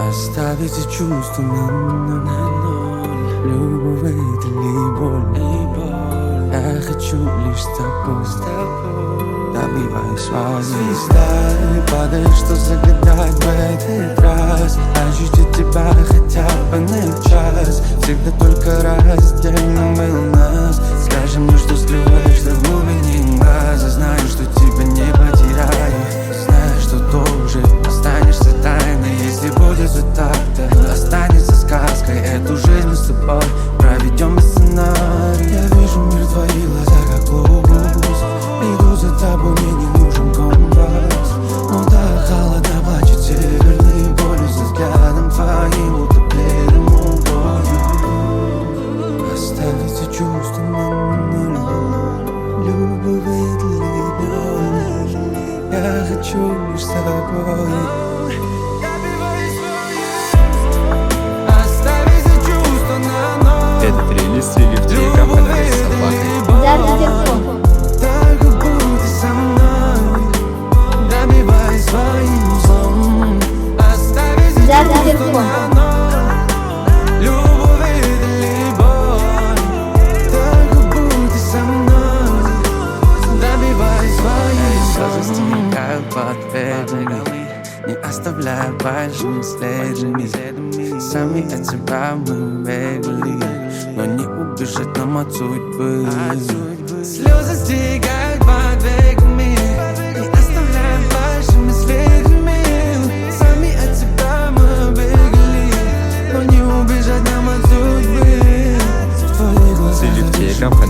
Оставить эти чувства на ноль. Любовь это ли боль? Я хочу лишь с тобой. Добивай свою звезда и падаешь, что загадать в этот раз. Ощутить тебя хотя бы на час. Всегда только раздельно был нас. Скажи мне, что скрываешь до глубины глаза. Знаю, что тебя не потеряю. Знаю, что тоже останешься тайной. Если будет вот так, то останется сказкой. Эту жизнь мы с тобой проведем без сценария. Я вижу мир в твоих глазах, как глобус. Иду за тобой, мне не нужен компас. Но так холодно плачет северный полюс. За взглядом твоим утопленным угодью. Оставить все чувства на ноль. Любовь это ли боль? Я хочу лишь с тобой. Оставить все чувства на ноль. Этот релиз слили в телеграм-канале Собакой. Дар телефон. Только будь со мной. Добивай своим злом. Оставить все Дар чувства телефон. на ноль. Любовь это ли боль? Только будь со мной. Добивай своим злом. Слезы стекают под бедрами, не оставляя большими следами. Сами от себя мы бегали, но не убежать нам от судьбы. Слезы стекают под веками, не оставляя большими следами. Сами от себя мы бегали, но не убежать нам от судьбы. В твоих глазах Слили в телеграм-канале